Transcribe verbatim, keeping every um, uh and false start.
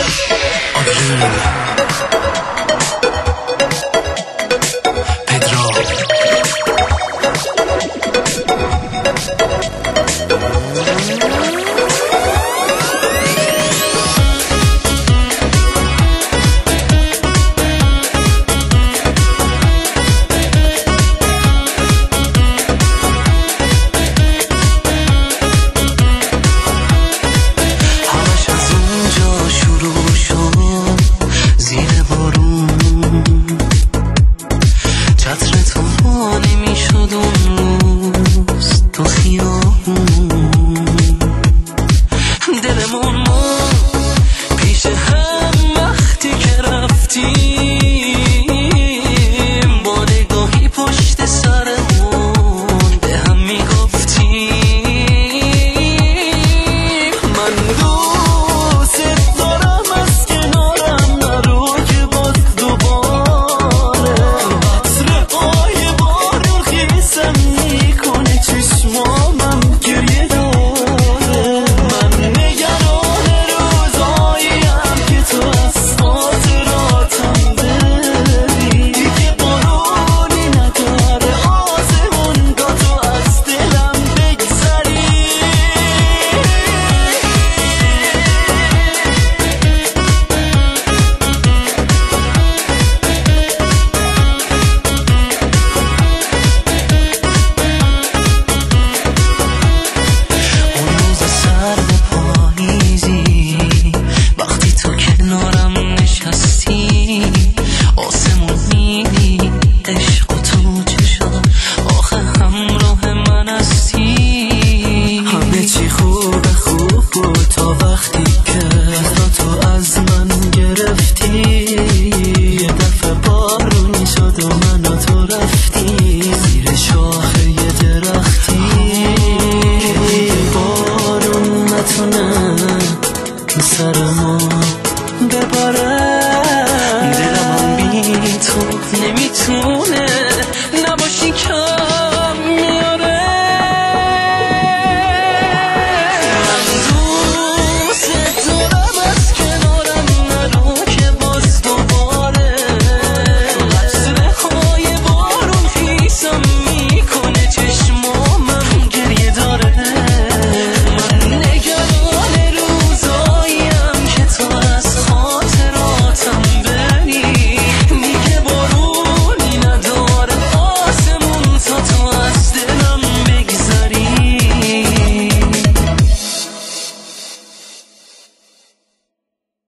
دلمون پیش هم وقتی که رفتیم با نگاهی پشت سرمون به هم میگفتیم من دوست دارم از کنارم نرو که باز دوباره عطر آی بارون خیسم میکنه چشمامم گریه داره من نگران روزاییم که تو از خاطراتم بری دیگه بارونی نداره آسمون تا تو از دلم بگذری اون روز سرد پاییزی وقتی تو کنارم نشستی آسمون میدی عشق و تو چشم آخه همراه من هستی همه چی خوب خوب بود تا وقتی که تو از من گرفتی یه دفعه بارون شد و من و تو رفتی زیر شاخه یه درختی که بارون نتونه رو سر ما بباره